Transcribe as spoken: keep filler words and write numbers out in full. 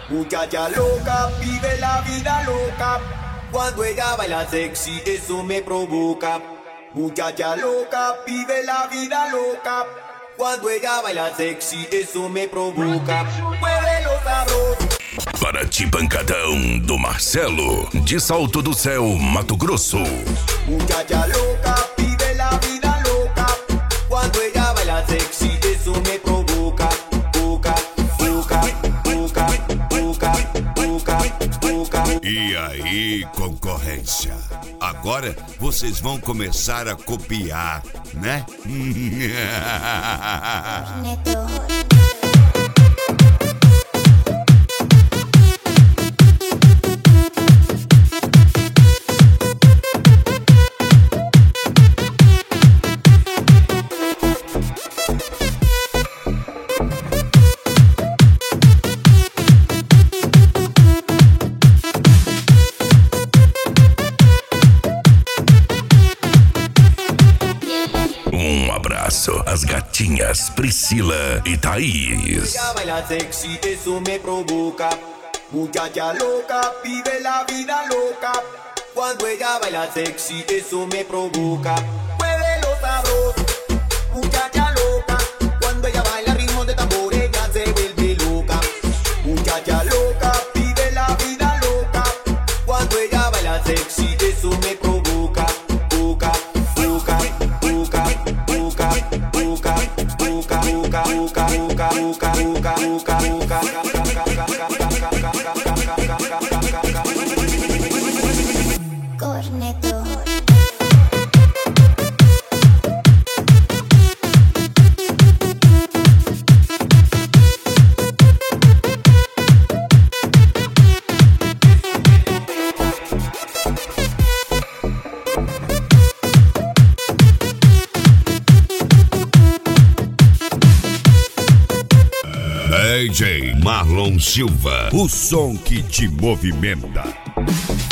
Muchacha loca, vive la vida loca. Cuando ella baila sexy, eso me provoca. Muchacha loca, vive la vida loca. Cuando ella baila sexy, eso me provoca. Muévelo sabroso. Paraty Pancadão do Marcelo, de Salto do Céu, Mato Grosso. Muchacha loca, vive la vida loca. Cuando ella baila sexy, eso me provoca. Boca, boca, boca, boca, boca, boca. E aí, concorrência? Agora vocês vão começar a copiar, né? Um abraço às gatinhas Priscila e Thaís. Ella baila sexy, eso me provoca. Muchacha loca, vive la vida loca. Cuando ella baila sexy, eso me provoca. Muévelo sabroso. Muchacha loca, cuando ella baila ritmo de tambor, ella se vuelve loca. Muchacha loca, vive la vida loca. Cuando ella baila sexy, eso me provoca. Boca, boca, boca, boca, boca, boca, boca, boca, boca, boca, boca, boca. Corneto. D J Marlon Silva, o som que te movimenta.